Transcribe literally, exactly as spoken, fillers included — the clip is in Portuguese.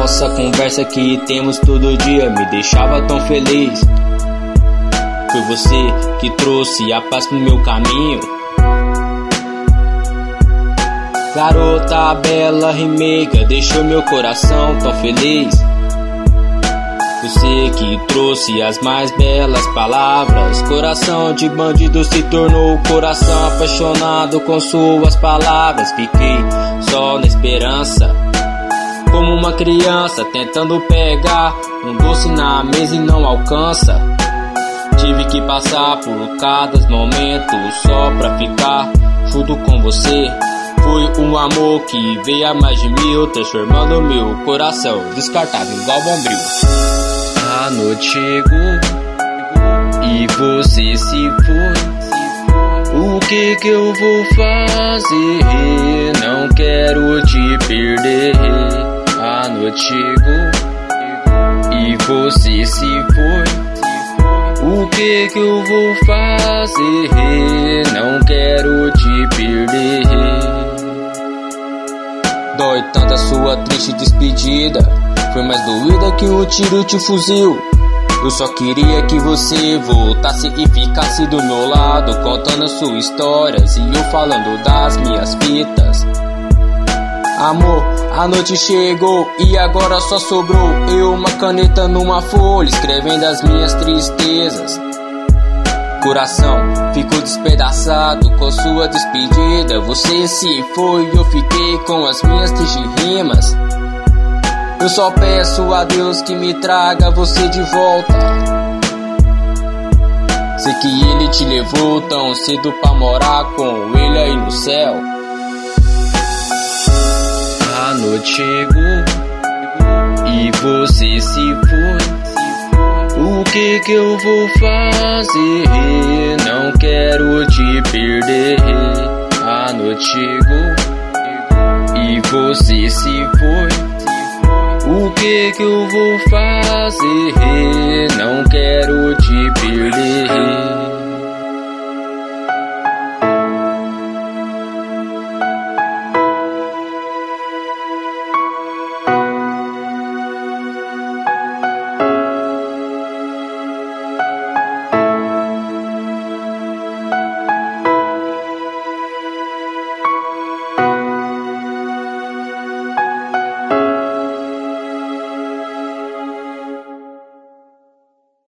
nossa conversa que temos todo dia me deixava tão feliz. Foi você que trouxe a paz pro meu caminho. Garota bela e meiga, deixou meu coração tão feliz. Você que trouxe as mais belas palavras. Coração de bandido se tornou coração apaixonado com suas palavras. Fiquei só na esperança, como uma criança tentando pegar um doce na mesa e não alcança. Tive que passar por cada momento só pra ficar junto com você. Foi um amor que veio a mais de mil, transformando meu coração descartável igual bombril. A noite chegou e você se foi. O que que eu vou fazer? Não quero te perder. A noite chegou e você se foi. O que que eu vou fazer? Não quero te perder. Dói tanto a sua triste despedida, foi mais doída que um tiro de fuzil. Eu só queria que você voltasse e ficasse do meu lado, contando suas histórias e eu falando das minhas fitas. Amor, a noite chegou e agora só sobrou eu, uma caneta numa folha, escrevendo as minhas tristezas. Coração ficou despedaçado com sua despedida. Você se foi e eu fiquei com as minhas tristes rimas. Eu só peço a Deus que me traga você de volta. Sei que ele te levou tão cedo pra morar com ele aí no céu. A noite chegou e você se foi. O que que eu vou fazer? Não quero te perder. A noite chegou e você se foi. O que que eu vou fazer? Não quero te perder.